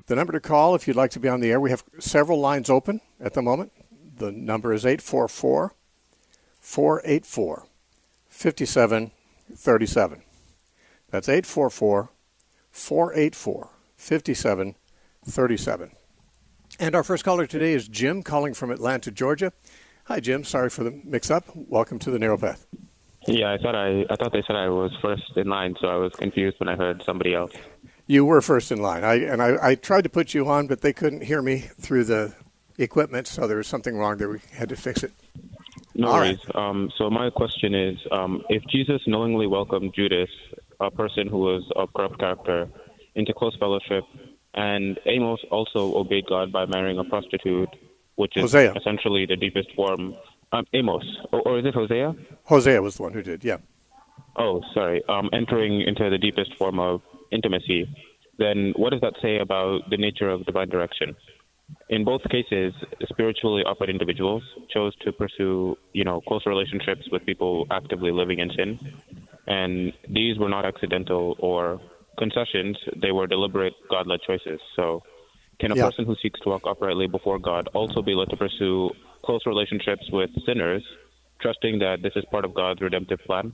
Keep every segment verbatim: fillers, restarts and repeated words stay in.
The number to call if you'd like to be on the air, we have several lines open at the moment. The number is eight four four, four eight four, five seven three seven. That's eight four four, four eight four, five seven three seven. And our first caller today is Jim, calling from Atlanta, Georgia. Hi, Jim. Sorry for the mix-up. Welcome to the Narrow Path. Yeah, I thought I I thought they said I was first in line, so I was confused when I heard somebody else. You were first in line. I and I, I tried to put you on, but they couldn't hear me through the equipment, so there was something wrong there. We had to fix it. No All worries. right. Um, so my question is, um, if Jesus knowingly welcomed Judas, a person who was of corrupt character, into close fellowship, and Amos also obeyed God by marrying a prostitute, which is Hosea. essentially the deepest form. Um, Amos, or, or is it Hosea? Hosea was the one who did, yeah. Oh, sorry. Um, entering into the deepest form of intimacy, then what does that say about the nature of divine direction? In both cases, spiritually offered individuals chose to pursue, you know, close relationships with people actively living in sin, and these were not accidental or concessions; they were deliberate, God-led choices. So, can a Yeah. person who seeks to walk uprightly before God also be led to pursue close relationships with sinners, trusting that this is part of God's redemptive plan?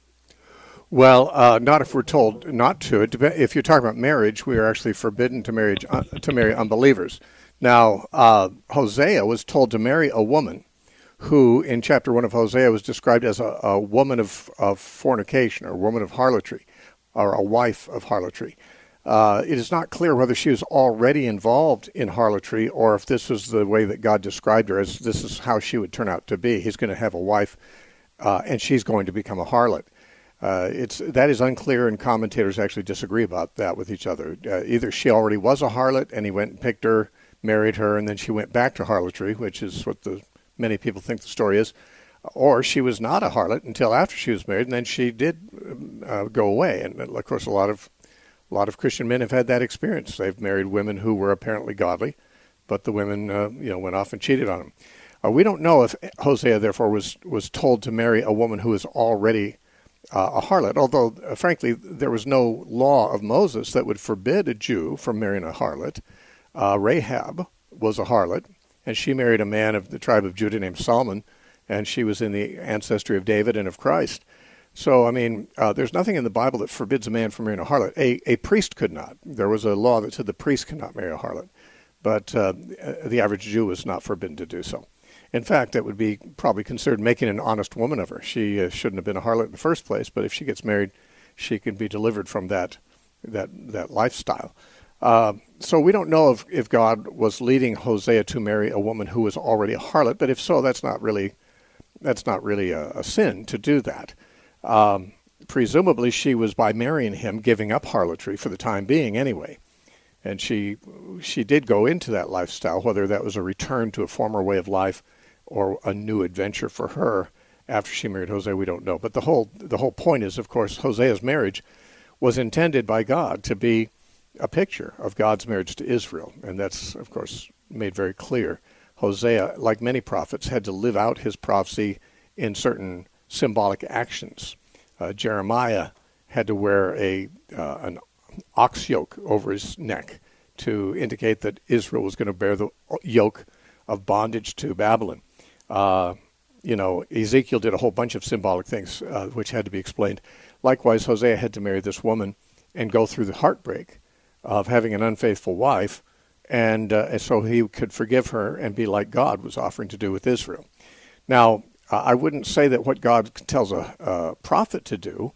Well, uh, not if we're told not to. It dep- if you're talking about marriage, we are actually forbidden to marry uh, to marry unbelievers. Now, uh, Hosea was told to marry a woman who, in chapter one of Hosea, was described as a, a woman of, of fornication, or a woman of harlotry, or a wife of harlotry. Uh, it is not clear whether she was already involved in harlotry or if this was the way that God described her, as this is how she would turn out to be. He's going to have a wife, uh, and she's going to become a harlot. Uh, it's that is unclear, and commentators actually disagree about that with each other. Uh, either she already was a harlot, and he went and picked her, married her, and then she went back to harlotry, which is what the many people think the story is, or she was not a harlot until after she was married, and then she did uh, go away. And of course, a lot of a lot of Christian men have had that experience. They've married women who were apparently godly, but the women, uh, you know, went off and cheated on them. Uh, we don't know if Hosea, therefore, was was told to marry a woman who was already Uh, a harlot, although, uh, frankly, there was no law of Moses that would forbid a Jew from marrying a harlot. Uh, Rahab was a harlot, and she married a man of the tribe of Judah named Solomon, and she was in the ancestry of David and of Christ. So, I mean, uh, there's nothing in the Bible that forbids a man from marrying a harlot. A, a priest could not. There was a law that said the priest could not marry a harlot, but uh, the average Jew was not forbidden to do so. In fact, that would be probably considered making an honest woman of her. She uh, shouldn't have been a harlot in the first place, but if she gets married, she can be delivered from that that that lifestyle. Uh, so we don't know if, if God was leading Hosea to marry a woman who was already a harlot, but if so, that's not really that's not really a, a sin to do that. Um, presumably, she was, by marrying him, giving up harlotry for the time being anyway. And she she did go into that lifestyle, whether that was a return to a former way of life or a new adventure for her after she married Hosea, we don't know. But the whole the whole point is, of course, Hosea's marriage was intended by God to be a picture of God's marriage to Israel. And that's, of course, made very clear. Hosea, like many prophets, had to live out his prophecy in certain symbolic actions. Uh, Jeremiah had to wear a uh, an ox yoke over his neck to indicate that Israel was going to bear the yoke of bondage to Babylon. Uh, you know, Ezekiel did a whole bunch of symbolic things uh, which had to be explained. Likewise, Hosea had to marry this woman and go through the heartbreak of having an unfaithful wife, and, uh, and so he could forgive her and be like God was offering to do with Israel. Now, uh, I wouldn't say that what God tells a, a prophet to do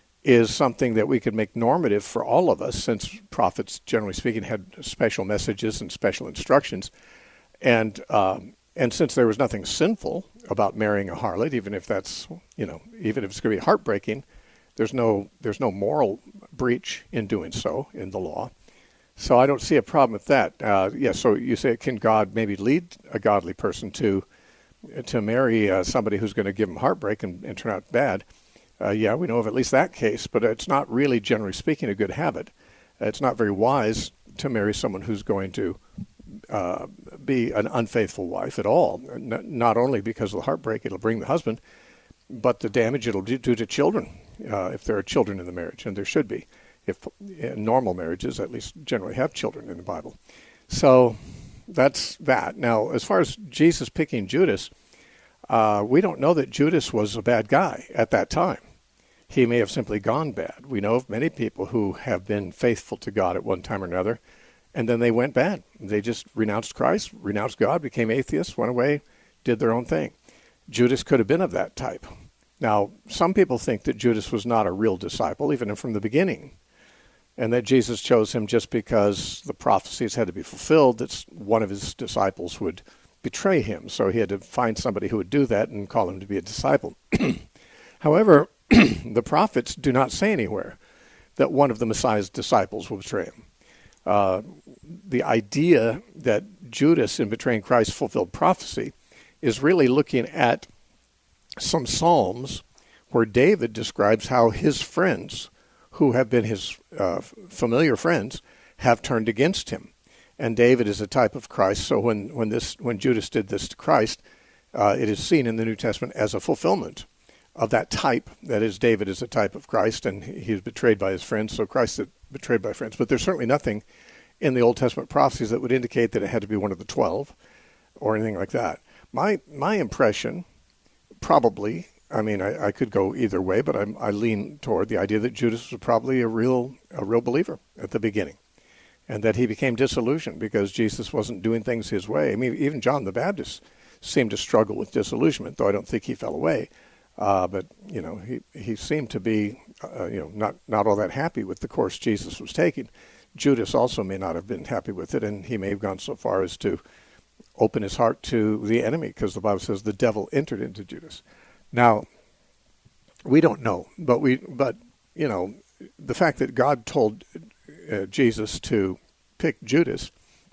is something that we could make normative for all of us, since prophets, generally speaking, had special messages and special instructions. And um, and since there was nothing sinful about marrying a harlot, even if that's, you know, even if it's going to be heartbreaking, there's no there's no moral breach in doing so in the law. So I don't see a problem with that. Uh, yeah, so you say, can God maybe lead a godly person to to marry uh, somebody who's going to give him heartbreak and, and turn out bad? Uh, yeah, we know of at least that case, but it's not really, generally speaking, a good habit. It's not very wise to marry someone who's going to uh, be an unfaithful wife at all, N- not only because of the heartbreak it'll bring the husband, but the damage it'll do, do to children, uh, if there are children in the marriage, and there should be. if uh, normal marriages at least generally have children in the Bible. So that's that. Now, as far as Jesus picking Judas, uh, we don't know that Judas was a bad guy at that time. He may have simply gone bad. We know of many people who have been faithful to God at one time or another, and then they went bad. They just renounced Christ, renounced God, became atheists, went away, did their own thing. Judas could have been of that type. Now, some people think that Judas was not a real disciple, even from the beginning, and that Jesus chose him just because the prophecies had to be fulfilled, that one of his disciples would betray him. So he had to find somebody who would do that and call him to be a disciple. However, the prophets do not say anywhere that one of the Messiah's disciples will betray him. Uh, the idea that Judas, in betraying Christ, fulfilled prophecy is really looking at some Psalms where David describes how his friends, who have been his uh, familiar friends, have turned against him. And David is a type of Christ, so when, when, this, when Judas did this to Christ, uh, it is seen in the New Testament as a fulfillment of that type. That is, David is a type of Christ, and he is betrayed by his friends, so Christ is betrayed by friends. But there's certainly nothing in the Old Testament prophecies that would indicate that it had to be one of the twelve or anything like that. My my impression, probably, I mean, I, I could go either way, but I'm, I lean toward the idea that Judas was probably a real a real believer at the beginning, and that he became disillusioned because Jesus wasn't doing things his way. I mean, even John the Baptist seemed to struggle with disillusionment, though I don't think he fell away. Uh, but, you know, he, he seemed to be, uh, you know, not, not all that happy with the course Jesus was taking. Judas also may not have been happy with it, and he may have gone so far as to open his heart to the enemy, because the Bible says the devil entered into Judas. Now, we don't know, but, we, but you know, the fact that God told uh, Jesus to pick Judas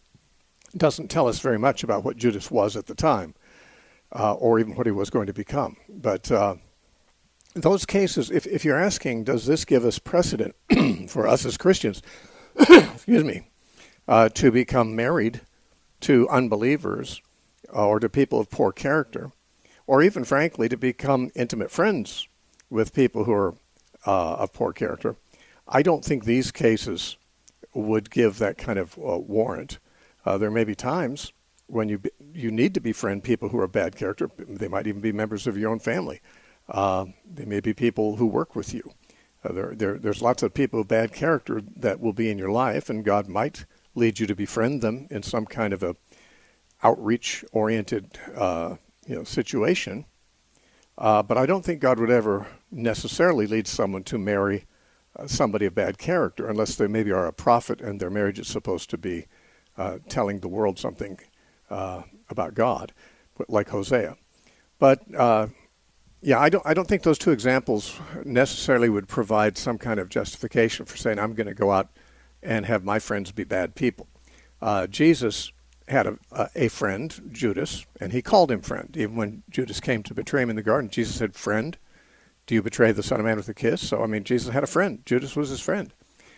doesn't tell us very much about what Judas was at the time. Uh, or even what he was going to become. But uh, those cases, if, if you're asking, does this give us precedent for us as Christians, excuse me, uh, to become married to unbelievers uh, or to people of poor character, or even, frankly, to become intimate friends with people who are uh, of poor character, I don't think these cases would give that kind of uh, warrant. Uh, there may be times when you you need to befriend people who are bad character. They might even be members of your own family. Uh, they may be people who work with you. Uh, there, there, there's lots of people of bad character that will be in your life, and God might lead you to befriend them in some kind of a outreach-oriented uh, you know, situation. Uh, but I don't think God would ever necessarily lead someone to marry uh, somebody of bad character, unless they maybe are a prophet and their marriage is supposed to be uh, telling the world something Uh, about God, like Hosea. But uh, yeah, I don't. I don't think those two examples necessarily would provide some kind of justification for saying I'm going to go out and have my friends be bad people. Uh, Jesus had a, a, a friend, Judas, and he called him friend. Even when Judas came to betray him in the garden, Jesus said, "Friend, do you betray the Son of Man with a kiss?" So I mean, Jesus had a friend. Judas was his friend.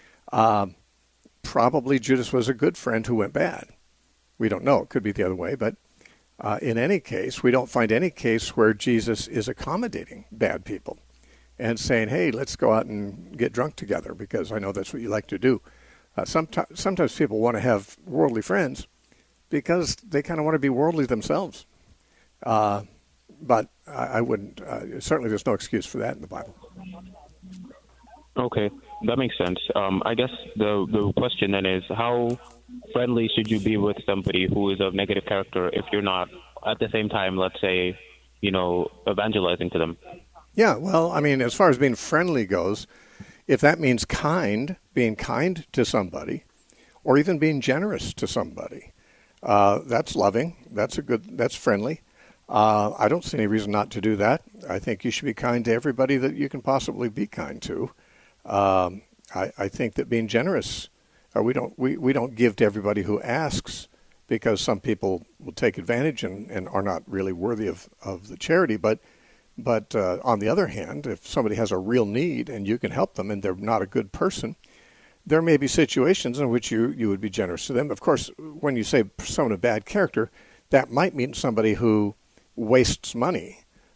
Uh, probably Judas was a good friend who went bad. We don't know. It could be the other way. But uh, in any case, we don't find any case where Jesus is accommodating bad people and saying, hey, let's go out and get drunk together because I know that's what you like to do. Uh, sometimes, sometimes people want to have worldly friends because they kind of want to be worldly themselves. Uh, but I, I wouldn't, uh, certainly there's no excuse for that in the Bible. Okay, that makes sense. Um, I guess the, the question then is, how friendly should you be with somebody who is of negative character if you're not, at the same time, let's say, you know, evangelizing to them? Yeah, well, I mean, as far as being friendly goes, if that means kind, being kind to somebody, or even being generous to somebody, uh, that's loving. That's a good, that's friendly. Uh, I don't see any reason not to do that. I think you should be kind to everybody that you can possibly be kind to. Um, I, I think that being generous, uh, we don't we, we don't give to everybody who asks, because some people will take advantage and, and are not really worthy of, of the charity. But but uh, on the other hand, if somebody has a real need and you can help them and they're not a good person, there may be situations in which you, you would be generous to them. Of course, when you say someone of bad character, that might mean somebody who wastes money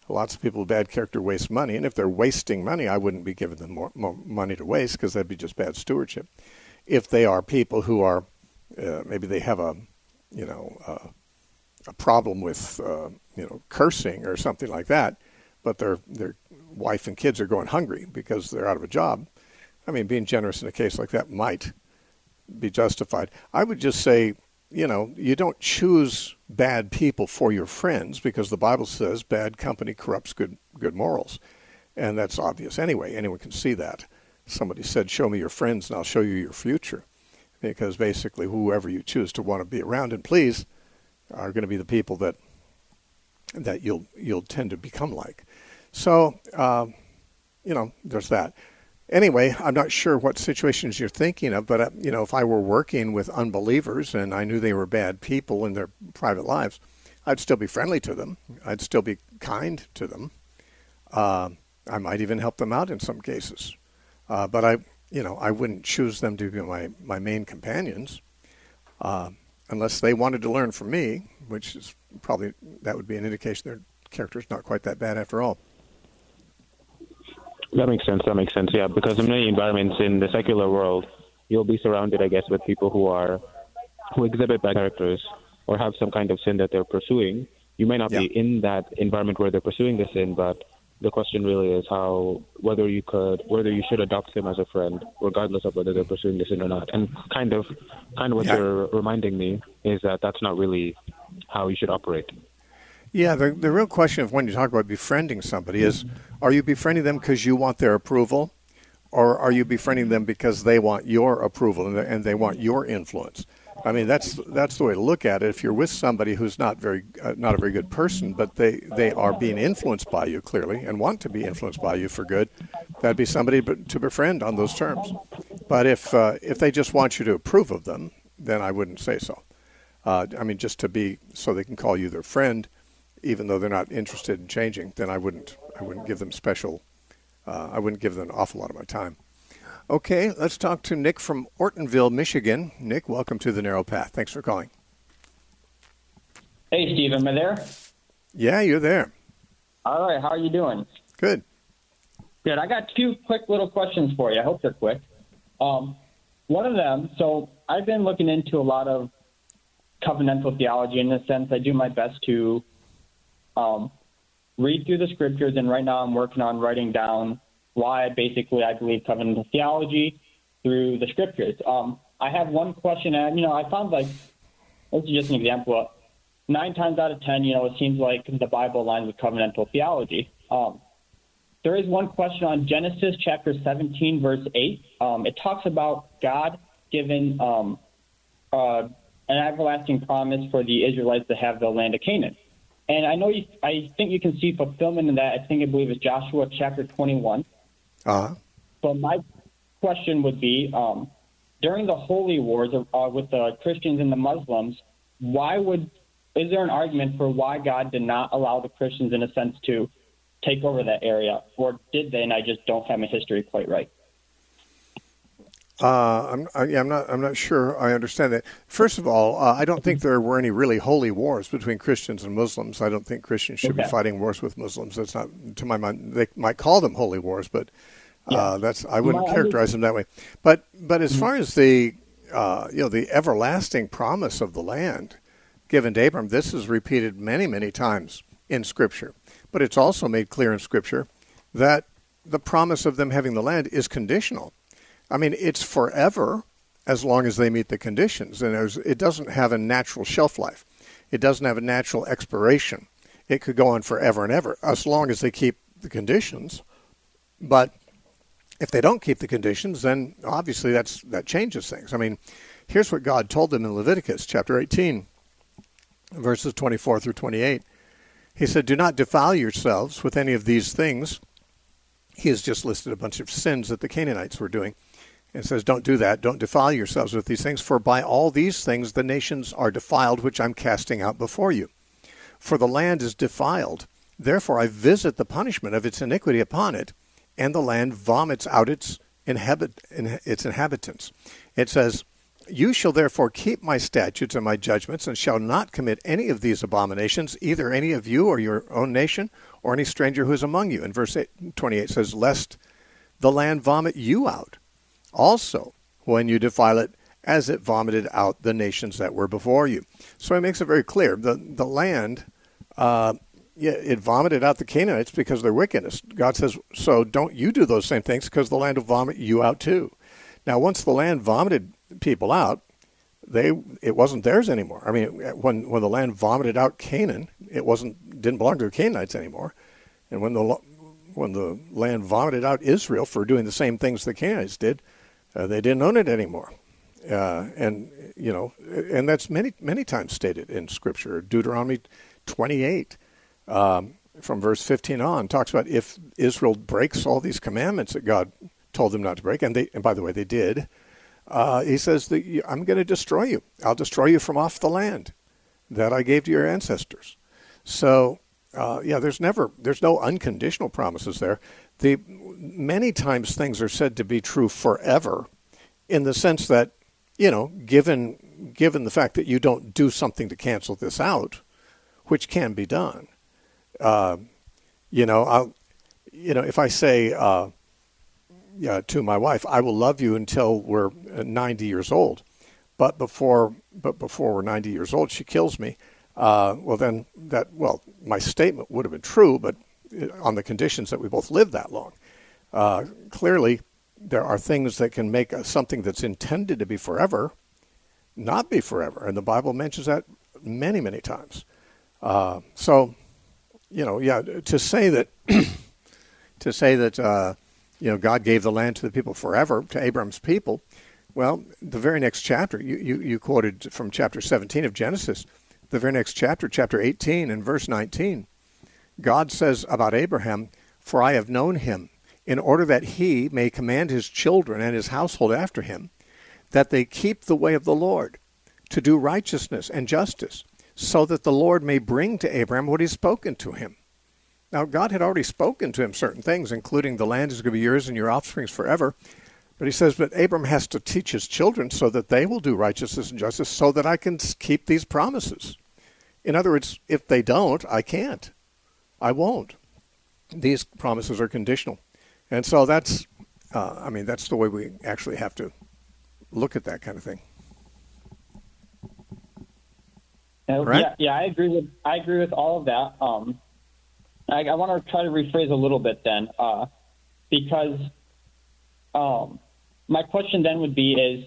Lots of people with bad character waste money, and if they're wasting money, I wouldn't be giving them more, more money to waste because that'd be just bad stewardship. If they are people who are, uh, maybe they have a, you know, uh, a problem with, uh, you know, cursing or something like that, but their their wife and kids are going hungry because they're out of a job. I mean, being generous in a case like that might be justified. I would just say, you know, you don't choose bad people for your friends because the Bible says bad company corrupts good good morals. And that's obvious anyway. Anyone can see that. Somebody said, show me your friends and I'll show you your future. Because basically whoever you choose to want to be around and please are going to be the people that that you'll you'll tend to become like. So, um, you know, there's that. Anyway, I'm not sure what situations you're thinking of, but, uh, you know, if I were working with unbelievers and I knew they were bad people in their private lives, I'd still be friendly to them. I'd still be kind to them. Uh, I might even help them out in some cases. Uh, but I, you know, I wouldn't choose them to be my, my main companions uh, unless they wanted to learn from me, which is probably, that would be an indication their character's not quite that bad after all. That makes sense. That makes sense. Yeah, because in many environments in the secular world, you'll be surrounded, I guess, with people who are who exhibit bad characters or have some kind of sin that they're pursuing. You may not yeah. be in that environment where they're pursuing the sin, but the question really is how whether you could whether you should adopt them as a friend, regardless of whether they're pursuing the sin or not. And kind of kind of what yeah. you're reminding me is that that's not really how you should operate. Yeah, the the real question of when you talk about befriending somebody is, are you befriending them because you want their approval, or are you befriending them because they want your approval and they, and they want your influence? I mean, that's that's the way to look at it. If you're with somebody who's not very uh, not a very good person, but they, they are being influenced by you clearly and want to be influenced by you for good, that'd be somebody to befriend on those terms. But if uh, if they just want you to approve of them, then I wouldn't say so. Uh, I mean, just to be so they can call you their friend, even though they're not interested in changing, then I wouldn't I wouldn't give them special, uh, I wouldn't give them an awful lot of my time. Okay, let's talk to Nick from Ortonville, Michigan. Nick, welcome to The Narrow Path. Thanks for calling. Hey, Steve, am I there? Yeah, you're there. All right, how are you doing? Good. Good. I got two quick little questions for you. I hope they're quick. Um, one of them, so I've been looking into a lot of covenantal theology in a sense. I do my best to um, read through the scriptures, and right now I'm working on writing down why basically I believe covenantal theology through the scriptures. Um, I have one question, and you know, I found like, this is just an example. Nine times out of ten, you know, it seems like the Bible aligns with covenantal theology. Um, there is one question on Genesis chapter seventeen, verse eight. Um, it talks about God giving um, uh, an everlasting promise for the Israelites to have the land of Canaan. And I know you, I think you can see fulfillment in that. I think I believe it's Joshua chapter twenty-one. Uh-huh. So my question would be, um, during the holy wars uh, with the Christians and the Muslims, why would is there an argument for why God did not allow the Christians, in a sense, to take over that area, or did they? And I just don't have my history quite right. Uh, I'm, I, yeah, I'm not. I'm not sure. I understand that. First of all, uh, I don't think there were any really holy wars between Christians and Muslims. I don't think Christians should okay. be fighting wars with Muslims. That's not, to my mind. They might call them holy wars, but uh, yeah. that's I wouldn't well, characterize I them that way. But but as mm-hmm. far as the uh, you know the everlasting promise of the land given to Abram, this is repeated many many times in Scripture. But it's also made clear in Scripture that the promise of them having the land is conditional. I mean, it's forever as long as they meet the conditions. And there's, it doesn't have a natural shelf life. It doesn't have a natural expiration. It could go on forever and ever as long as they keep the conditions. But if they don't keep the conditions, then obviously that's that changes things. I mean, here's what God told them in Leviticus chapter eighteen, verses twenty-four through twenty-eight. He said, "Do not defile yourselves with any of these things." He has just listed a bunch of sins that the Canaanites were doing. It says, don't do that. Don't defile yourselves with these things. For by all these things the nations are defiled, which I'm casting out before you. For the land is defiled. Therefore I visit the punishment of its iniquity upon it, and the land vomits out its, inhabit, its inhabitants. It says, You shall therefore keep my statutes and my judgments, and shall not commit any of these abominations, either any of you or your own nation, or any stranger who is among you. And verse twenty-eight says, lest the land vomit you out, also when you defile it, as it vomited out the nations that were before you. So he makes it very clear. The, the land, uh, yeah, it vomited out the Canaanites because of their wickedness. God says, so don't you do those same things, because the land will vomit you out too. Now, once the land vomited people out, they it wasn't theirs anymore. I mean, when when the land vomited out Canaan, it wasn't didn't belong to the Canaanites anymore. And when the when the land vomited out Israel for doing the same things the Canaanites did, uh, they didn't own it anymore. Uh, and you know, and that's many many times stated in Scripture. Deuteronomy twenty-eight, um, from verse fifteen on, talks about if Israel breaks all these commandments that God told them not to break, and they and by the way they did. Uh, he says that you, I'm going to destroy you. I'll destroy you from off the land that I gave to your ancestors. So uh, yeah, there's never there's no unconditional promises there. The many times things are said to be true forever, in the sense that, you know, given given the fact that you don't do something to cancel this out, which can be done. Uh, you know, I'll, you know, if I say uh, uh, to my wife, I will love you until we're ninety years old, but before but before we're ninety years old, she kills me. Uh, well, then that well, my statement would have been true, but on the conditions that we both live that long. Uh, clearly, there are things that can make something that's intended to be forever not be forever, and the Bible mentions that many, many times. Uh, so, you know, yeah, to say that, to say that, uh, you know, God gave the land to the people forever, to Abraham's people. Well, the very next chapter, you, you, you quoted from chapter seventeen of Genesis. The very next chapter, chapter eighteen and verse nineteen, God says about Abraham, "For I have known him, in order that he may command his children and his household after him, that they keep the way of the Lord, to do righteousness and justice, so that the Lord may bring to Abraham what he's spoken to him." Now, God had already spoken to him certain things, including the land is going to be yours and your offspring's forever. But he says, but Abram has to teach his children so that they will do righteousness and justice, so that I can keep these promises. In other words, if they don't, I can't. I won't. These promises are conditional. And so that's, uh, I mean, that's the way we actually have to look at that kind of thing. Uh, right? Yeah, yeah, I agree with I agree with all of that. Um, I, I want to try to rephrase a little bit then, uh, because um, my question then would be is,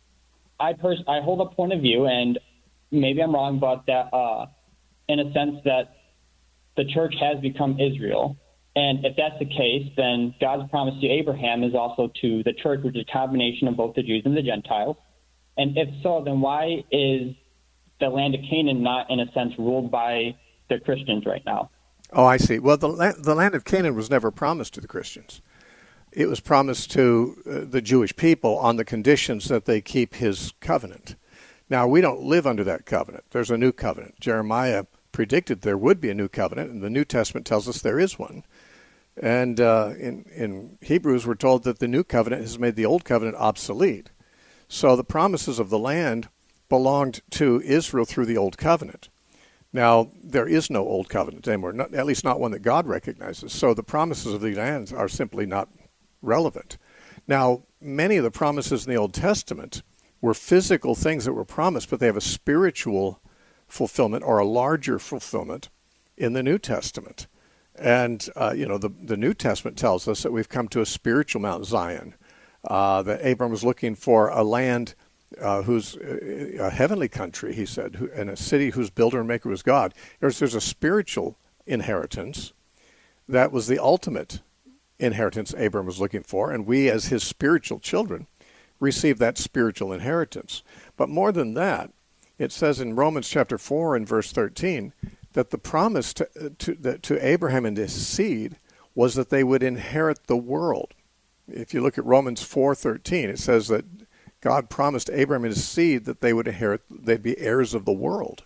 I pers- I hold a point of view, and maybe I'm wrong, but that uh, in a sense that the church has become Israel. And if that's the case, then God's promise to Abraham is also to the church, which is a combination of both the Jews and the Gentiles. And if so, then why is the land of Canaan not, in a sense, ruled by the Christians right now? Oh, I see. Well, the land, the land of Canaan was never promised to the Christians. It was promised to uh, the Jewish people on the conditions that they keep his covenant. Now, we don't live under that covenant. There's a new covenant. Jeremiah predicted there would be a new covenant, and the New Testament tells us there is one. And uh, in, in Hebrews, we're told that the new covenant has made the old covenant obsolete. So the promises of the land belonged to Israel through the old covenant. Now, there is no old covenant anymore, not, at least not one that God recognizes. So the promises of the land are simply not relevant. Now, many of the promises in the Old Testament were physical things that were promised, but they have a spiritual fulfillment or a larger fulfillment in the New Testament. And, uh, you know, the, the New Testament tells us that we've come to a spiritual Mount Zion, uh, that Abram was looking for a land uh, whose, a heavenly country, he said, who, and a city whose builder and maker was God. There's, there's a spiritual inheritance that was the ultimate inheritance Abram was looking for, and we as his spiritual children receive that spiritual inheritance. But more than that, it says in Romans chapter four and verse thirteen, that the promise to, to, that, to Abraham and his seed was that they would inherit the world. If you look at Romans four thirteen, it says that God promised Abraham and his seed that they would inherit, they'd be heirs of the world.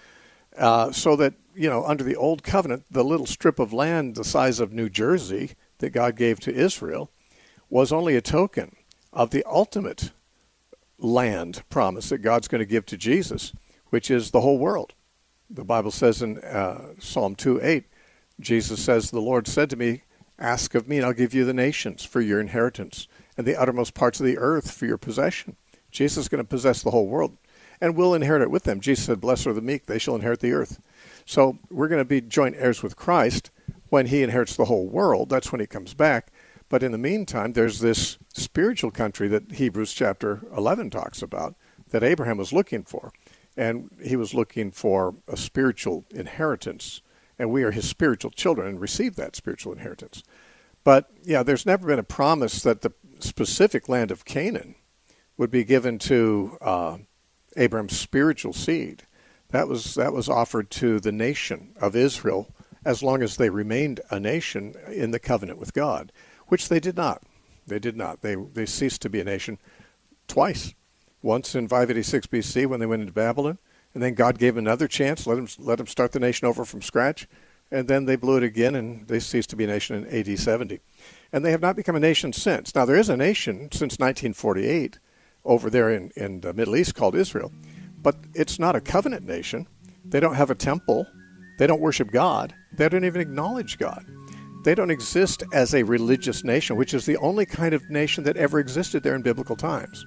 Uh, so that, you know, under the old covenant, the little strip of land the size of New Jersey that God gave to Israel was only a token of the ultimate land promise that God's going to give to Jesus, which is the whole world. The Bible says in uh, Psalm two eight, Jesus says, the Lord said to me, ask of me, and I'll give you the nations for your inheritance, and the uttermost parts of the earth for your possession. Jesus is going to possess the whole world, and we'll inherit it with them. Jesus said, blessed are the meek, they shall inherit the earth. So we're going to be joint heirs with Christ when he inherits the whole world. That's when he comes back. But in the meantime, there's this spiritual country that Hebrews chapter eleven talks about that Abraham was looking for. And he was looking for a spiritual inheritance. And we are his spiritual children and receive that spiritual inheritance. But, yeah, there's never been a promise that the specific land of Canaan would be given to uh, Abraham's spiritual seed. That was that was offered to the nation of Israel as long as they remained a nation in the covenant with God, which they did not. They did not. They they ceased to be a nation twice. Once in five eighty-six B C when they went into Babylon, and then God gave another chance, let them, let them start the nation over from scratch, and then they blew it again, and they ceased to be a nation in A D seventy. And they have not become a nation since. Now, there is a nation since nineteen forty-eight over there in, in the Middle East called Israel, but it's not a covenant nation. They don't have a temple. They don't worship God. They don't even acknowledge God. They don't exist as a religious nation, which is the only kind of nation that ever existed there in biblical times.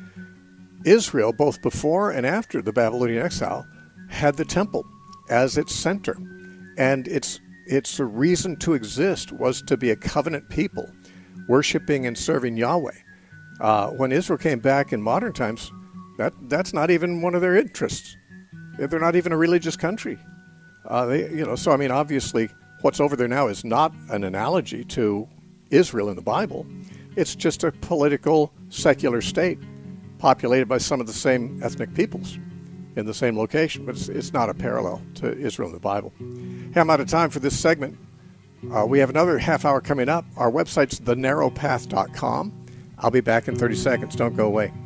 Israel, both before and after the Babylonian exile, had the temple as its center. And its its reason to exist was to be a covenant people, worshiping and serving Yahweh. Uh, when Israel came back in modern times, that that's not even one of their interests. They're not even a religious country. Uh, they, you know, so I mean, obviously, what's over there now is not an analogy to Israel in the Bible. It's just a political, secular state populated by some of the same ethnic peoples in the same location, but it's, it's not a parallel to Israel in the Bible. Hey, I'm out of time for this segment. Uh, we have another half hour coming up. Our website's the narrow path dot com. I'll be back in thirty seconds. Don't go away.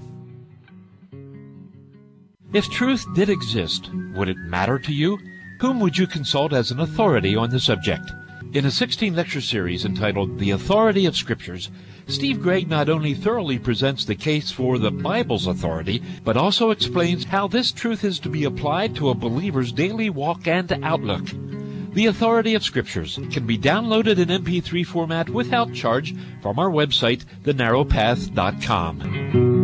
If truth did exist, would it matter to you? Whom would you consult as an authority on the subject? In a sixteen-lecture series entitled The Authority of Scriptures, Steve Gregg not only thoroughly presents the case for the Bible's authority, but also explains how this truth is to be applied to a believer's daily walk and outlook. The Authority of Scriptures can be downloaded in M P three format without charge from our website, the narrow path dot com.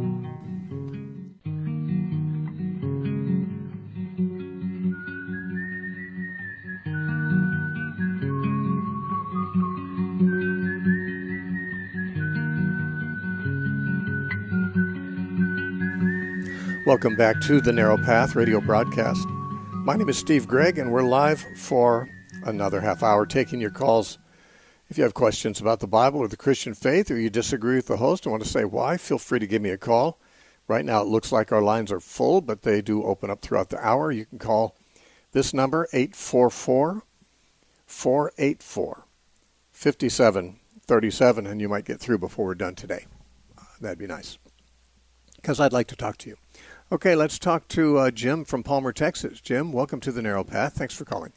Welcome back to the Narrow Path radio broadcast. My name is Steve Gregg, and we're live for another half hour taking your calls. If you have questions about the Bible or the Christian faith, or you disagree with the host and want to say why, feel free to give me a call. Right now it looks like our lines are full, but they do open up throughout the hour. You can call this number, eight four four, four eight four, five seven three seven, and you might get through before we're done today. Uh, that'd be nice, because I'd like to talk to you. Okay, let's talk to uh, Jim from Palmer, Texas. Jim, welcome to the Narrow Path. Thanks for calling.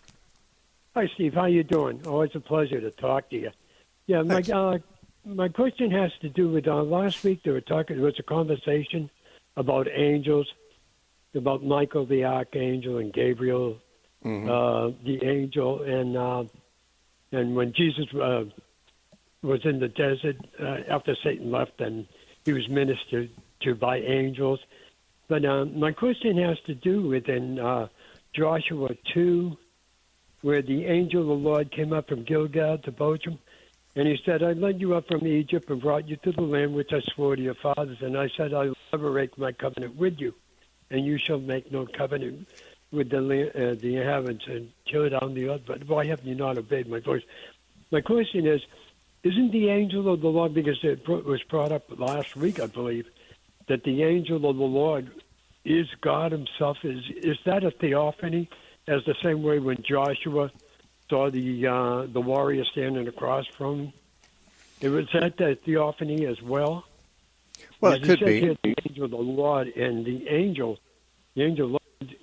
Hi, Steve. How you doing? Always a pleasure to talk to you. Yeah, my uh, my question has to do with uh, last week. They were talking. There was a conversation about angels, about Michael the archangel and Gabriel, mm-hmm. uh, the angel, and uh, and when Jesus uh, was in the desert uh, after Satan left, and he was ministered to by angels. But uh, my question has to do with in uh, Joshua two, where the angel of the Lord came up from Gilgal to Bochum, and he said, I led you up from Egypt and brought you to the land which I swore to your fathers, and I said, I will never break my covenant with you, and you shall make no covenant with the land, uh, the inhabitants and tear down the earth. But why have you not obeyed my voice? My question is, isn't the angel of the Lord, because it was brought up last week, I believe, that the angel of the Lord is God himself? Is is that a theophany, as the same way when Joshua saw the uh, the warrior standing across from him? It was that the theophany as well? Well, as it could be. Here, the angel of the Lord, and the angel, the angel, Lord,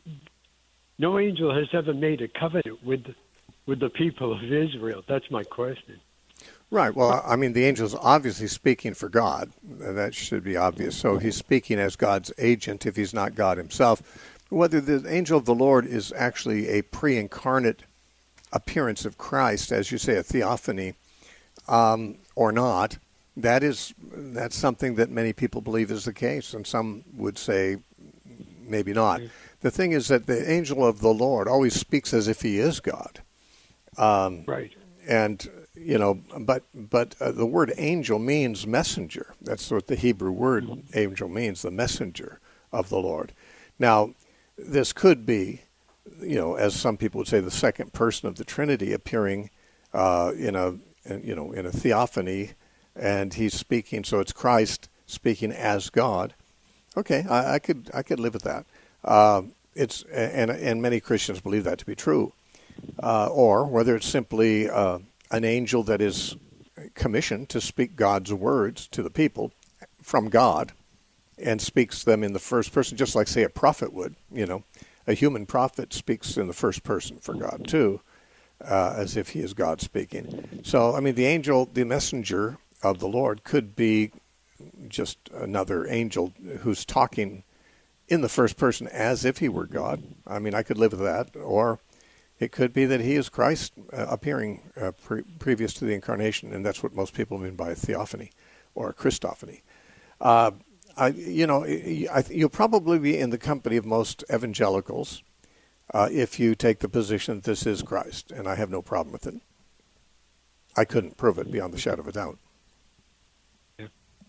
no angel has ever made a covenant with with the people of Israel. That's my question. Right. Well, I mean, the angel's obviously speaking for God. That should be obvious. So he's speaking as God's agent if he's not God himself. Whether the angel of the Lord is actually a pre-incarnate appearance of Christ, as you say, a theophany, um, or not, that is that's something that many people believe is the case, and some would say maybe not. Mm-hmm. The thing is that the angel of the Lord always speaks as if he is God. Um, right. And, you know, but but uh, the word angel means messenger. That's what the Hebrew word mm-hmm. angel means, the messenger of the Lord. Now, this could be, you know, as some people would say, the second person of the Trinity appearing uh, in a, you know, in a theophany, and he's speaking. So it's Christ speaking as God. Okay, I, I could I could live with that. Uh, it's and and many Christians believe that to be true. Uh, or whether it's simply uh, an angel that is commissioned to speak God's words to the people from God, and speaks them in the first person, just like, say, a prophet would. You know, a human prophet speaks in the first person for God too, uh, as if he is God speaking. So, I mean, the angel, the messenger of the Lord, could be just another angel who's talking in the first person as if he were God. I mean, I could live with that. Or it could be that he is Christ uh, appearing uh, pre- previous to the incarnation, and that's what most people mean by a theophany or a Christophany. Uh, I, you know, I, you'll probably be in the company of most evangelicals uh, if you take the position that this is Christ, and I have no problem with it. I couldn't prove it beyond the shadow of a doubt. Yeah.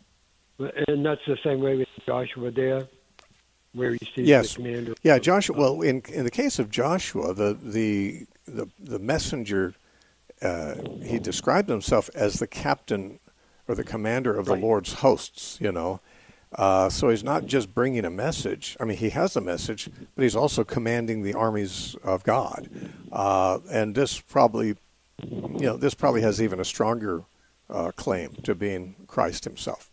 And that's the same way with Joshua there, where he sees yes. the commander. Yeah, Joshua. Well, in in the case of Joshua, the the the, the messenger, uh, he described himself as the captain or the commander of right. the Lord's hosts. You know, uh, so he's not just bringing a message. I mean, he has a message, but he's also commanding the armies of God. Uh, and this probably, you know, this probably has even a stronger uh, claim to being Christ himself.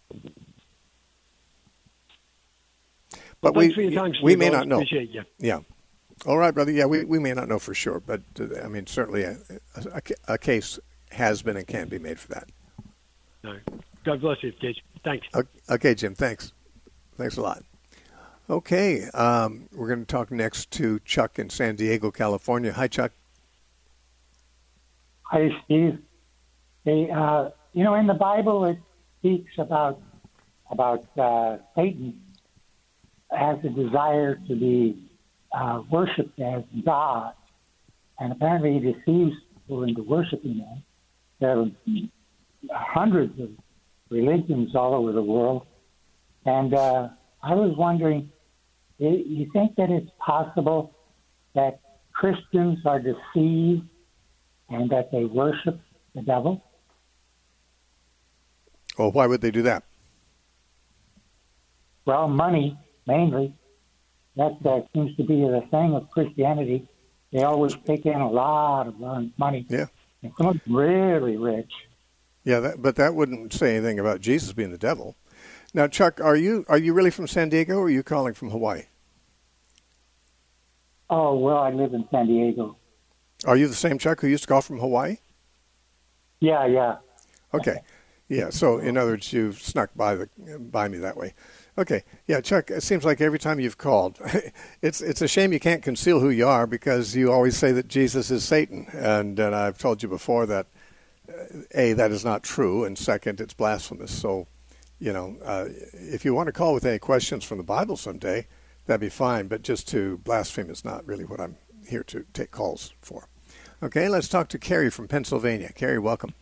But well, we time, we may not know. Appreciate you. Yeah. All right, brother. Yeah, we, we may not know for sure, but uh, I mean, certainly a, a, a case has been and can be made for that. All right. God bless you, Jim. Thanks. Okay, Jim. Thanks. Thanks a lot. Okay, um, we're going to talk next to Chuck in San Diego, California. Hi, Chuck. Hi, Steve. Hey, uh, you know, in the Bible it speaks about about uh, Satan has a desire to be uh, worshipped as God, and apparently he deceives people into worshiping him. There are hundreds of religions all over the world, and uh, I was wondering, you think that it's possible that Christians are deceived and that they worship the devil? Well, why would they do that? Well, money, mainly. That uh, seems to be the thing of Christianity. They always take in a lot of money. Yeah. And some of them really rich. Yeah, that, but that wouldn't say anything about Jesus being the devil. Now, Chuck, are you are you really from San Diego, or are you calling from Hawaii? Oh, well, I live in San Diego. Are you the same Chuck who used to call from Hawaii? Yeah, yeah. Okay. Yeah, so in other words, you've snuck by the by me that way. Okay. Yeah, Chuck, it seems like every time you've called, it's it's a shame you can't conceal who you are, because you always say that Jesus is Satan. And, and I've told you before that, uh, A, that is not true, and second, it's blasphemous. So, you know, uh, if you want to call with any questions from the Bible someday, that'd be fine, but just to blaspheme is not really what I'm here to take calls for. Okay, let's talk to Carrie from Pennsylvania. Carrie, welcome.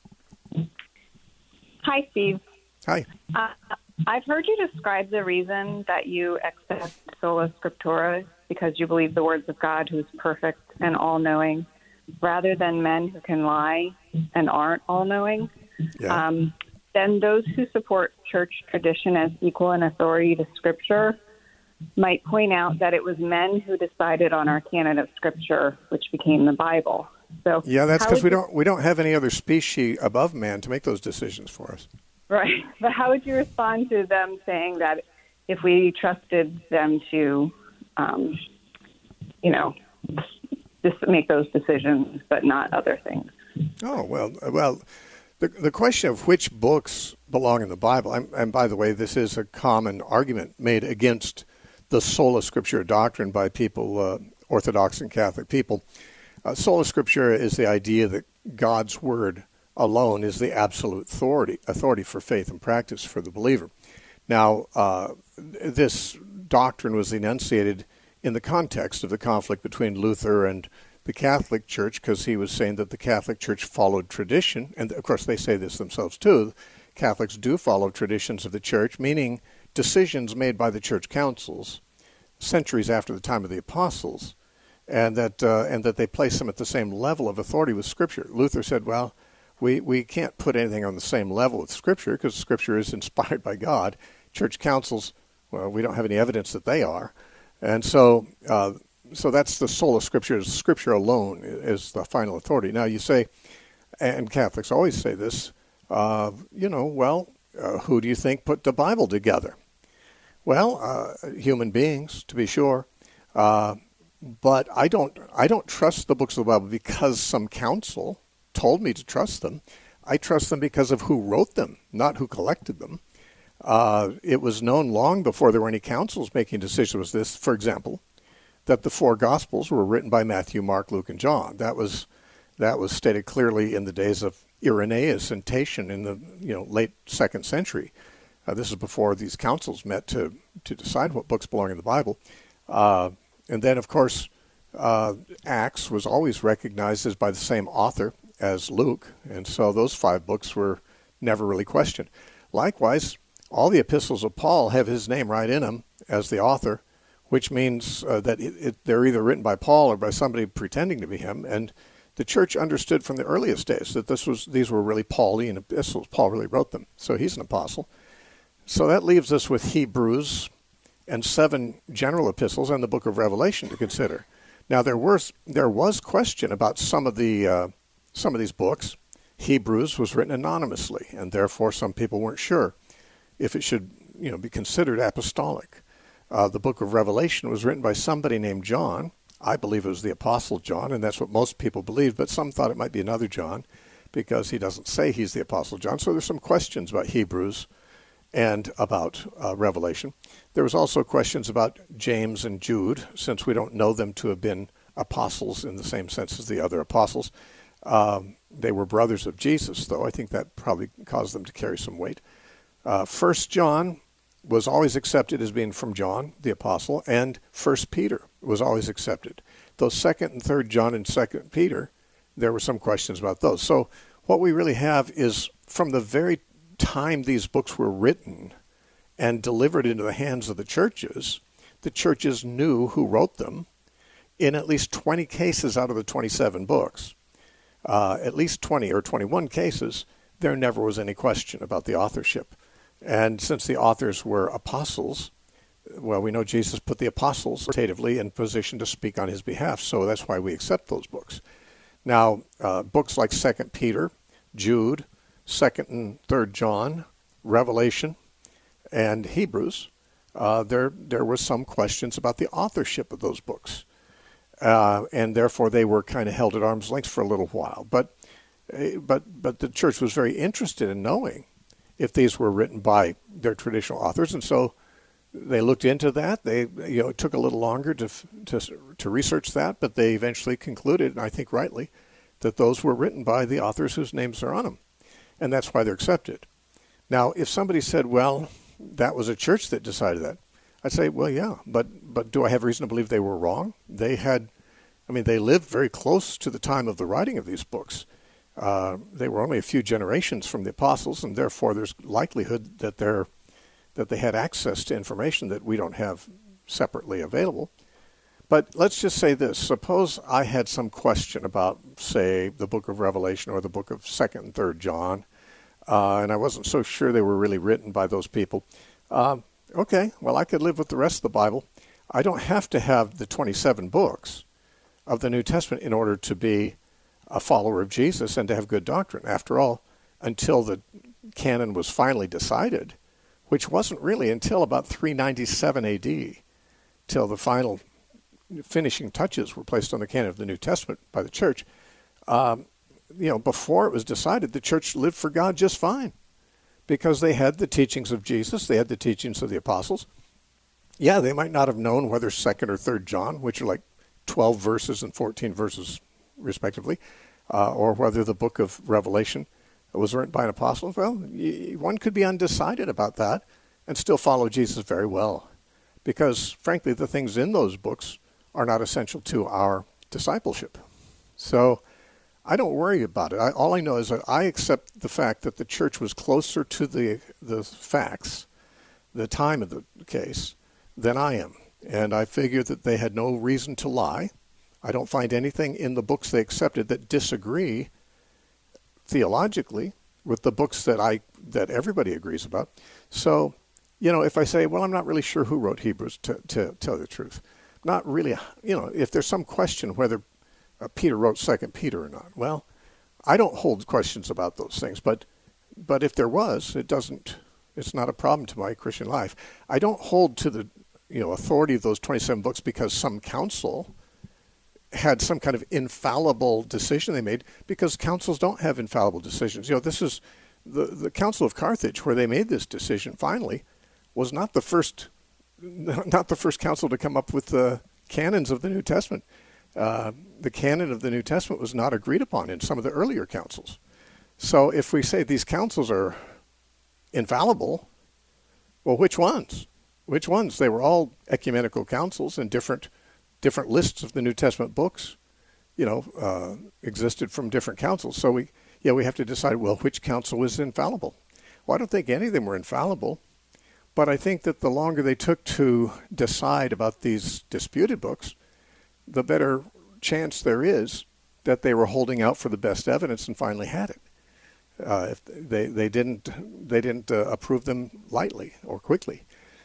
Hi, Steve. Hi. Uh, I've heard you describe the reason that you accept sola scriptura because you believe the words of God, who's perfect and all-knowing, rather than men who can lie and aren't all-knowing. Yeah. Um, then those who support church tradition as equal in authority to Scripture might point out that it was men who decided on our canon of Scripture, which became the Bible. So yeah, that's because we you, don't we don't have any other species above man to make those decisions for us. Right. But how would you respond to them saying that if we trusted them to, um, you know, just make those decisions, but not other things? Oh, well, well, The, the question of which books belong in the Bible, and, and by the way, this is a common argument made against the sola scriptura doctrine by people, uh, Orthodox and Catholic people. Uh, sola scriptura is the idea that God's word alone is the absolute authority, authority for faith and practice for the believer. Now, uh, this doctrine was enunciated in the context of the conflict between Luther and the Catholic Church, because he was saying that the Catholic Church followed tradition, and of course they say this themselves too. Catholics do follow traditions of the Church, meaning decisions made by the Church councils centuries after the time of the Apostles, and that uh, and that they place them at the same level of authority with Scripture. Luther said, well, we, we can't put anything on the same level with Scripture because Scripture is inspired by God. Church councils, well, we don't have any evidence that they are. And so uh, so that's the sola scriptura. Scripture alone is the final authority. Now you say, and Catholics always say this, uh, you know, well, uh, who do you think put the Bible together? Well, uh, human beings, to be sure. Uh, but I don't I don't trust the books of the Bible because some council told me to trust them. I trust them because of who wrote them, not who collected them. Uh, it was known long before there were any councils making decisions with this, for example, that the four Gospels were written by Matthew, Mark, Luke, and John. That was that was stated clearly in the days of Irenaeus and Tatian in the you know late second century. Uh, this is before these councils met to, to decide what books belong in the Bible. Uh, and then, of course, uh, Acts was always recognized as by the same author as Luke, and so those five books were never really questioned. Likewise, all the epistles of Paul have his name right in them as the author, which means uh, that it, it, they're either written by Paul or by somebody pretending to be him. And the church understood from the earliest days that this was these were really Pauline epistles. Paul really wrote them, so he's an apostle. So that leaves us with Hebrews and seven general epistles and the book of Revelation to consider. Now there was there was question about some of the uh, some of these books. Hebrews was written anonymously, and therefore some people weren't sure if it should you know be considered apostolic. Uh, the book of Revelation was written by somebody named John. I believe it was the Apostle John, and that's what most people believed, but some thought it might be another John because he doesn't say he's the Apostle John. So there's some questions about Hebrews and about uh, Revelation. There was also questions about James and Jude, since we don't know them to have been apostles in the same sense as the other apostles. Um, they were brothers of Jesus, though. I think that probably caused them to carry some weight. Uh, First John was always accepted as being from John, the apostle, and First Peter was always accepted. Those Second and Third John and Second Peter, there were some questions about those. So what we really have is from the very time these books were written and delivered into the hands of the churches, the churches knew who wrote them in at least twenty cases out of the twenty-seven books. Uh, at least twenty or twenty-one cases, there never was any question about the authorship. And since the authors were apostles, well, we know Jesus put the apostles authoritatively in position to speak on his behalf, so that's why we accept those books. Now, uh, books like Second Peter, Jude, Second and Third John, Revelation, and Hebrews, uh, there there were some questions about the authorship of those books, uh, and therefore they were kind of held at arm's length for a little while. But but but the church was very interested in knowing if these were written by their traditional authors, and so they looked into that. They you know it took a little longer to to to research that, but they eventually concluded, and I think rightly, that those were written by the authors whose names are on them. And that's why they're accepted. Now, if somebody said, well, that was a church that decided that, I'd say, well, yeah, but but do I have reason to believe they were wrong? They had, I mean, they lived very close to the time of the writing of these books. Uh, they were only a few generations from the apostles, and therefore there's likelihood that they're that they had access to information that we don't have separately available. But let's just say this. Suppose I had some question about, say, the book of Revelation or the book of Second and Third John, uh, and I wasn't so sure they were really written by those people. Uh, okay, well, I could live with the rest of the Bible. I don't have to have the twenty-seven books of the New Testament in order to be a follower of Jesus and to have good doctrine. After all, until the canon was finally decided, which wasn't really until about three ninety-seven A D, till the final finishing touches were placed on the canon of the New Testament by the church, um, you know, before it was decided, the church lived for God just fine because they had the teachings of Jesus. They had the teachings of the apostles. Yeah, they might not have known whether Second or Third John, which are like twelve verses and fourteen verses respectively, uh, or whether the book of Revelation was written by an apostle. Well, one could be undecided about that and still follow Jesus very well, because frankly, the things in those books are not essential to our discipleship. So I don't worry about it. I, all I know is that I accept the fact that the church was closer to the the facts, the time of the case, than I am. And I figure that they had no reason to lie. I don't find anything in the books they accepted that disagree theologically with the books that I that everybody agrees about. So, you know, if I say, well, I'm not really sure who wrote Hebrews, to, to tell the truth. Not really, you know, if there's some question whether uh, Peter wrote Second Peter or not, well, I don't hold questions about those things. But but if there was, it doesn't, it's not a problem to my Christian life. I don't hold to the, you know, authority of those twenty-seven books because some council had some kind of infallible decision they made, because councils don't have infallible decisions. You know, this is the the Council of Carthage, where they made this decision finally, was not the first not the first council to come up with the canons of the New Testament. Uh, the canon of the New Testament was not agreed upon in some of the earlier councils. So if we say these councils are infallible, well, which ones? Which ones? They were all ecumenical councils, and different different lists of the New Testament books, you know, uh, existed from different councils. So we, yeah, we have to decide, well, which council was infallible? Well, I don't think any of them were infallible, but I think that the longer they took to decide about these disputed books, the better chance there is that they were holding out for the best evidence and finally had it. Uh, if they they didn't they didn't uh, approve them lightly or quickly.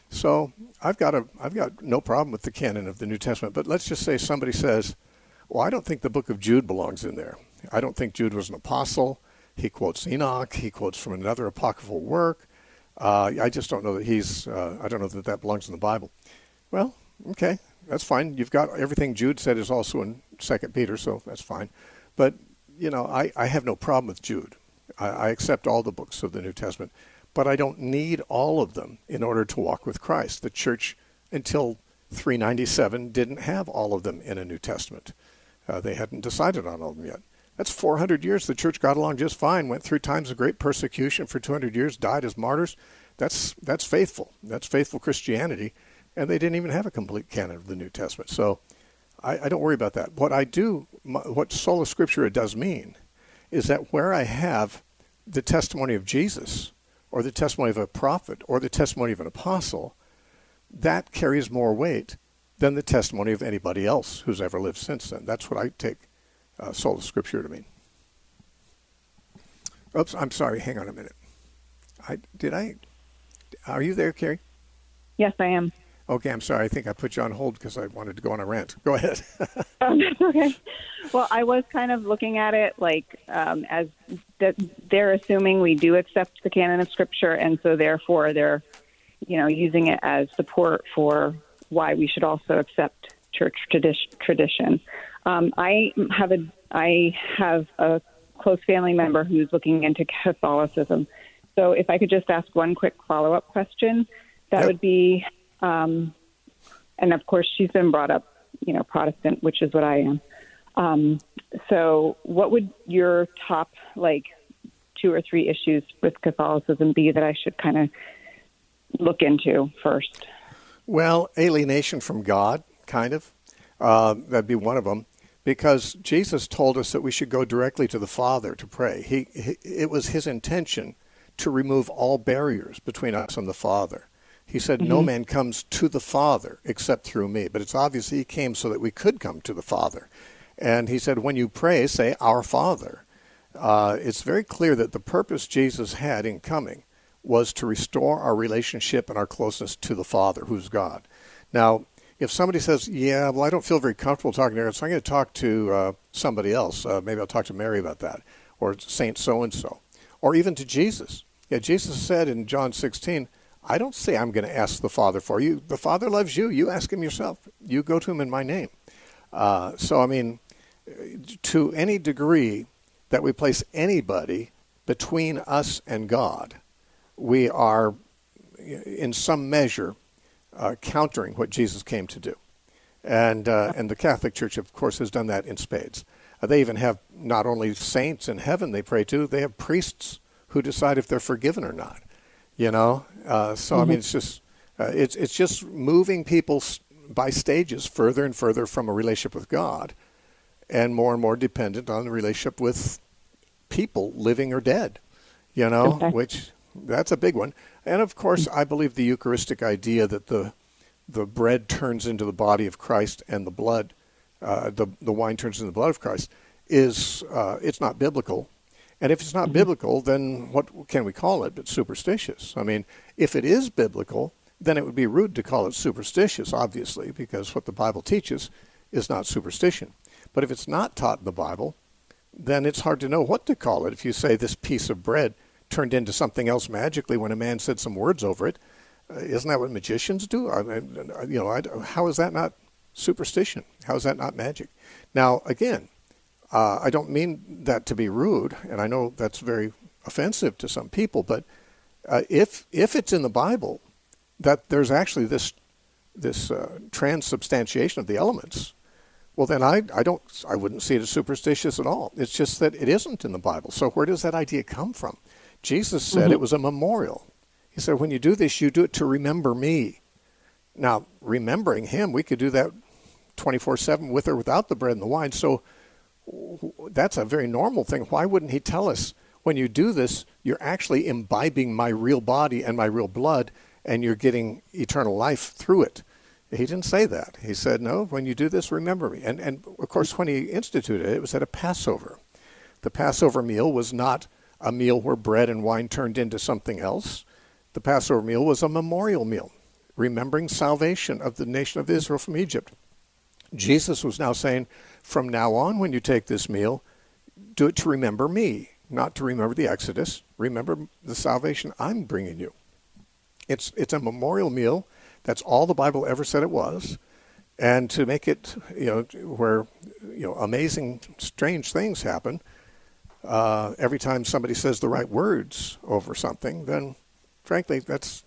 So I've got a I've got no problem with the canon of the New Testament. But let's just say somebody says, well, I don't think the book of Jude belongs in there. I don't think Jude was an apostle. He quotes Enoch. He quotes from another apocryphal work. Uh, I just don't know that he's, uh, I don't know that that belongs in the Bible. Well, okay, that's fine. You've got everything Jude said is also in Second Peter, so that's fine. But, you know, I, I have no problem with Jude. I, I accept all the books of the New Testament, but I don't need all of them in order to walk with Christ. The church, until three ninety-seven, didn't have all of them in a New Testament. Uh, they hadn't decided on all of them yet. That's four hundred years. The church got along just fine, went through times of great persecution for two hundred years, died as martyrs. That's that's faithful. That's faithful Christianity. And they didn't even have a complete canon of the New Testament. So I, I don't worry about that. What I do, what sola scriptura does mean, is that where I have the testimony of Jesus, or the testimony of a prophet, or the testimony of an apostle, that carries more weight than the testimony of anybody else who's ever lived since then. That's what I take uh, sola scriptura to mean. Oops, I'm sorry. Hang on a minute. I did I? Are you there, Carrie? Yes, I am. Okay, I'm sorry. I think I put you on hold because I wanted to go on a rant. Go ahead. Oh, that's okay. Well, I was kind of looking at it like um, as that they're assuming we do accept the canon of Scripture, and so therefore they're, you know, using it as support for why we should also accept church tradi- tradition. Um, I have a I have a close family member who's looking into Catholicism. So if I could just ask one quick follow-up question, that yep. would be. Um, and of course, she's been brought up, you know, Protestant, which is what I am. Um, so what would your top, like, two or three issues with Catholicism be that I should kind of look into first? Well, alienation from God, kind of. Uh, that'd be one of them. Because Jesus told us that we should go directly to the Father to pray. He, he it was his intention to remove all barriers between us and the Father. He said, mm-hmm. no man comes to the Father except through me. But it's obvious he came so that we could come to the Father. And he said, when you pray, say, Our Father. Uh, it's very clear that the purpose Jesus had in coming was to restore our relationship and our closeness to the Father, who's God. Now, if somebody says, yeah, well, I don't feel very comfortable talking to her, so I'm going to talk to uh, somebody else. Uh, maybe I'll talk to Mary about that, or Saint so-and-so, or even to Jesus. Yeah, Jesus said in John sixteen, I don't say I'm going to ask the Father for you. The Father loves you. You ask him yourself. You go to him in my name. Uh, so, I mean, to any degree, that we place anybody between us and God, we are, in some measure, uh, countering what Jesus came to do. And uh, and the Catholic Church, of course, has done that in spades. Uh, they even have not only saints in heaven they pray to, they have priests who decide if they're forgiven or not. You know, uh, so mm-hmm. I mean, it's just uh, it's it's just moving people by stages further and further from a relationship with God, and more and more dependent on the relationship with people, living or dead. You know, okay. which that's a big one. And of course, I believe the Eucharistic idea that the the bread turns into the body of Christ and the blood, uh, the the wine turns into the blood of Christ, is uh, it's not biblical. And if it's not mm-hmm. biblical, then what can we call it but superstitious? I mean, if it is biblical, then it would be rude to call it superstitious, obviously, because what the Bible teaches is not superstition. But if it's not taught in the Bible, then it's hard to know what to call it. If you say this piece of bread turned into something else magically when a man said some words over it, uh, isn't that what magicians do? I mean, you know, I, how is that not superstition? How is that not magic? Now, again, uh, I don't mean that to be rude, and I know that's very offensive to some people, but uh, if if it's in the Bible that there's actually this this uh, transubstantiation of the elements, well, then I, I don't I wouldn't see it as superstitious at all. It's just that it isn't in the Bible. So where does that idea come from? Jesus said mm-hmm. it was a memorial. He said, when you do this, you do it to remember me. Now, remembering him, we could do that twenty-four seven with or without the bread and the wine. So that's a very normal thing. Why wouldn't he tell us, when you do this, you're actually imbibing my real body and my real blood, and you're getting eternal life through it? He didn't say that. He said, no, when you do this, remember me. And, and of course, when he instituted it, it was at a Passover. The Passover meal was not a meal where bread and wine turned into something else. The Passover meal was a memorial meal, remembering salvation of the nation of Israel from Egypt. Jesus was now saying, from now on, when you take this meal, do it to remember me, not to remember the Exodus. Remember the salvation I'm bringing you. It's it's a memorial meal. That's all the Bible ever said it was. And to make it, you know, where, you know, amazing, strange things happen, uh, every time somebody says the right words over something, then, frankly, that's,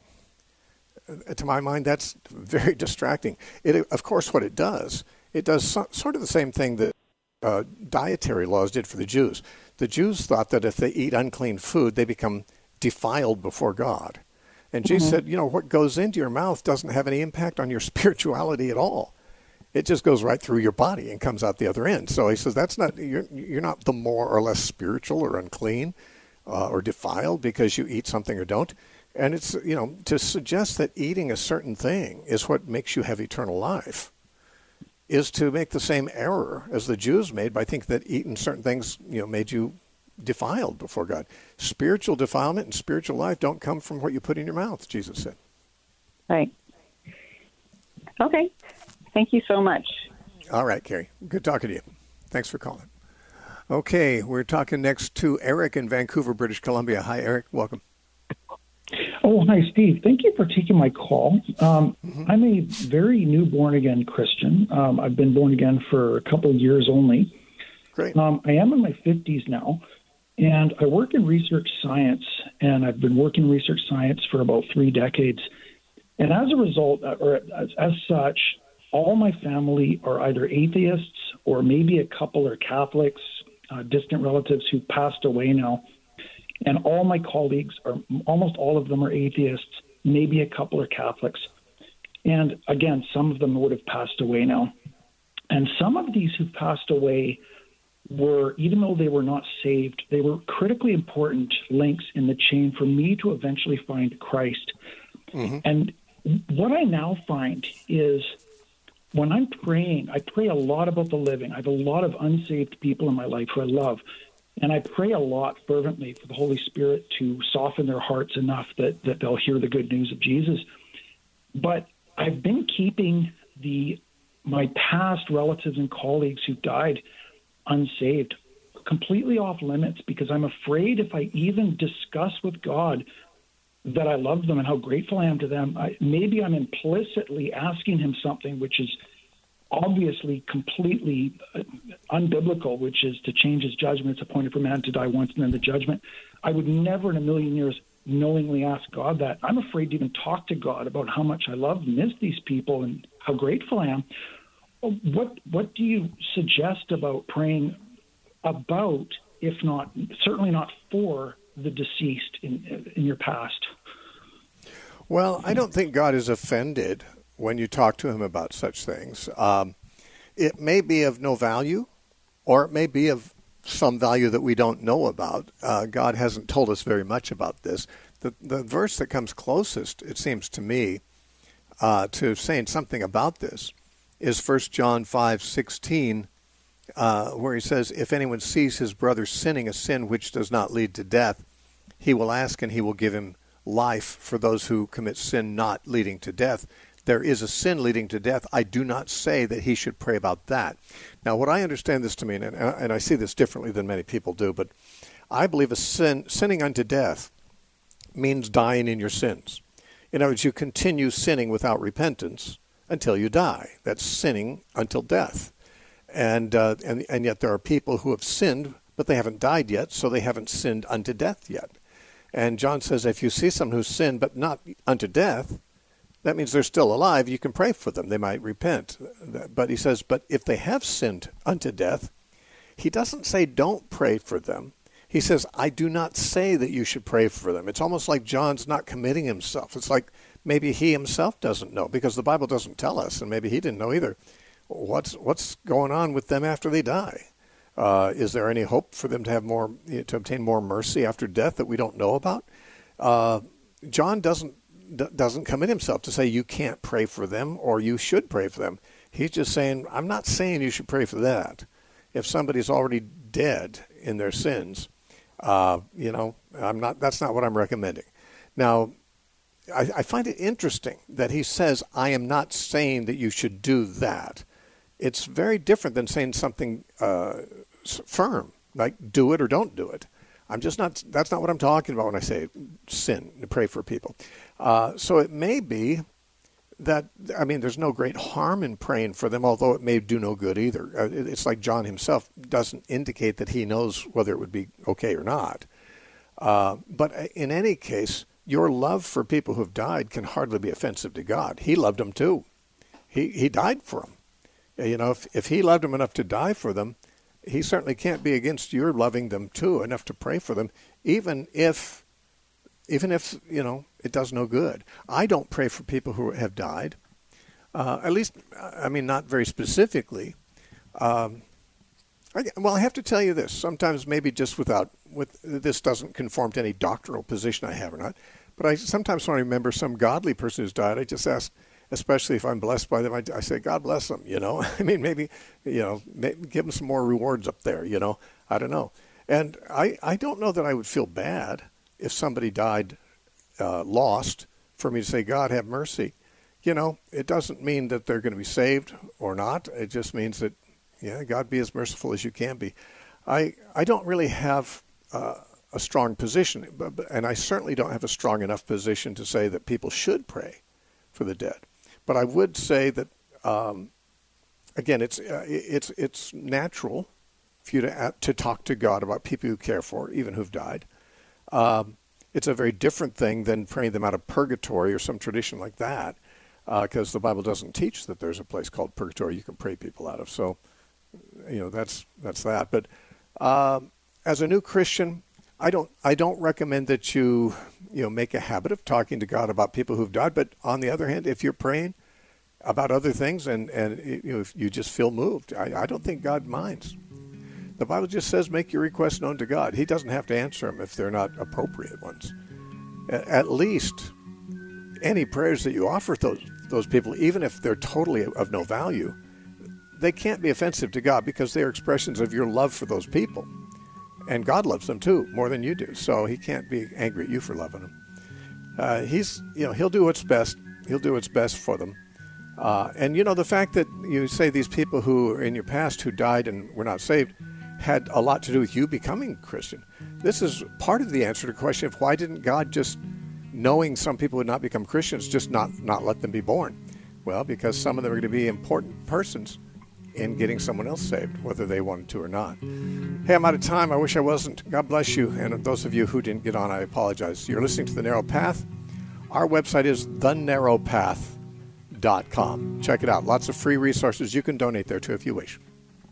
to my mind, that's very distracting. It, of course, what it does, it does so, sort of the same thing that uh, dietary laws did for the Jews. The Jews thought that if they eat unclean food, they become defiled before God. And Jesus mm-hmm. said, you know, what goes into your mouth doesn't have any impact on your spirituality at all. It just goes right through your body and comes out the other end. So he says, that's not, you're, you're not the more or less spiritual or unclean uh, or defiled because you eat something or don't. And it's, you know, to suggest that eating a certain thing is what makes you have eternal life is to make the same error as the Jews made by thinking that eating certain things, you know, made you defiled before God. Spiritual defilement and spiritual life don't come from what you put in your mouth, Jesus said. Right. Okay. Thank you so much. All right, Carrie. Good talking to you. Thanks for calling. Okay, we're talking next to Eric in Vancouver, British Columbia. Hi, Eric. Welcome. Oh, hi, Steve. Thank you for taking my call. Um, mm-hmm. I'm a very new born-again Christian. Um, I've been born again for a couple of years only. Great. Um, I am in my fifties now. And I work in research science, and I've been working in research science for about three decades. And as a result, or as, as such, all my family are either atheists or maybe a couple are Catholics, uh, distant relatives who passed away now. And all my colleagues, are almost all of them are atheists, maybe a couple are Catholics. And again, some of them would have passed away now. And some of these who passed away were, even though they were not saved, they were critically important links in the chain for me to eventually find Christ. Mm-hmm. And what I now find is when I'm praying, I pray a lot about the living. I have a lot of unsaved people in my life who I love. And I pray a lot fervently for the Holy Spirit to soften their hearts enough that, that they'll hear the good news of Jesus. But I've been keeping the my past relatives and colleagues who died unsaved completely off limits because I'm afraid if I even discuss with God that I love them and how grateful I am to them, I, maybe I'm implicitly asking him something which is obviously completely unbiblical, which is to change his judgment. It's appointed for man to die once and then the judgment. I would never in a million years knowingly ask God that. I'm afraid to even talk to God about how much I love and miss these people and how grateful I am. What what do you suggest about praying about, if not, certainly not for, the deceased in in your past? Well, I don't think God is offended when you talk to him about such things. Um, it may be of no value, or it may be of some value that we don't know about. Uh, God hasn't told us very much about this. The, the verse that comes closest, it seems to me, uh, to saying something about this is First John five sixteen, uh, where he says, if anyone sees his brother sinning a sin which does not lead to death, he will ask and he will give him life for those who commit sin not leading to death. There is a sin leading to death. I do not say that he should pray about that. Now, what I understand this to mean, and, and I see this differently than many people do, but I believe a sin, sinning unto death means dying in your sins. In other words, you continue sinning without repentance until you die. That's sinning until death. And, uh, and, and yet there are people who have sinned, but they haven't died yet, so they haven't sinned unto death yet. And John says if you see someone who's sinned but not unto death, that means they're still alive. You can pray for them. They might repent. But he says, but if they have sinned unto death, he doesn't say don't pray for them. He says, I do not say that you should pray for them. It's almost like John's not committing himself. It's like maybe he himself doesn't know, because the Bible doesn't tell us, and maybe he didn't know either, what's what's going on with them after they die. Uh, is there any hope for them to have more, to obtain more mercy after death that we don't know about? Uh, John doesn't doesn't commit himself to say you can't pray for them or you should pray for them. He's just saying, I'm not saying you should pray for that. If somebody's already dead in their sins, uh, you know, I'm not. That's not what I'm recommending. Now, I, I find it interesting that he says, I am not saying that you should do that. It's very different than saying something uh, firm, like do it or don't do it. I'm just not, that's not what I'm talking about when I say sin, to pray for people. Uh, so it may be that, I mean, there's no great harm in praying for them, although it may do no good either. Uh, it's like John himself doesn't indicate that he knows whether it would be okay or not. Uh, but in any case, your love for people who have died can hardly be offensive to God. He loved them too. He he died for them. You know, if, if he loved them enough to die for them, he certainly can't be against your loving them too, enough to pray for them, even if, even if, you know, it does no good. I don't pray for people who have died, uh, at least, I mean, not very specifically. Um, I, well, I have to tell you this, sometimes maybe just without, with this doesn't conform to any doctrinal position I have or not, but I sometimes when I remember some godly person who's died, I just ask, especially if I'm blessed by them, I, I say, God bless them, you know. I mean, maybe, you know, maybe give them some more rewards up there, you know. I don't know. And I, I don't know that I would feel bad if somebody died uh, lost for me to say, God, have mercy. You know, it doesn't mean that they're going to be saved or not. It just means that, yeah, God, be as merciful as you can be. I, I don't really have uh, a strong position, but, and I certainly don't have a strong enough position to say that people should pray for the dead. But I would say that, um, again, it's uh, it's it's natural for you to uh, to talk to God about people you care for, even who've died. Um, it's a very different thing than praying them out of purgatory or some tradition like that, because uh, the Bible doesn't teach that there's a place called purgatory you can pray people out of. So, you know, that's that's that. But um, as a new Christian, I don't I don't recommend that you you know make a habit of talking to God about people who've died. But on the other hand, if you're praying about other things and and you know if you just feel moved, I, I don't think God minds. The Bible just says make your requests known to God. He doesn't have to answer them if they're not appropriate ones. At least any prayers that you offer those those people, even if they're totally of no value, they can't be offensive to God because they are expressions of your love for those people. And God loves them too, more than you do. So he can't be angry at you for loving them. Uh, he's, you know, he'll do what's best. He'll do what's best for them. Uh, and, you know, the fact that you say these people who in your past who died and were not saved had a lot to do with you becoming Christian. This is part of the answer to the question of why didn't God just, knowing some people would not become Christians, just not, not let them be born? Well, because some of them are going to be important persons in getting someone else saved, whether they wanted to or not. Hey, I'm out of time. I wish I wasn't. God bless you. And those of you who didn't get on, I apologize. You're listening to The Narrow Path. Our website is the narrow path dot com. Check it out. Lots of free resources. You can donate there too if you wish.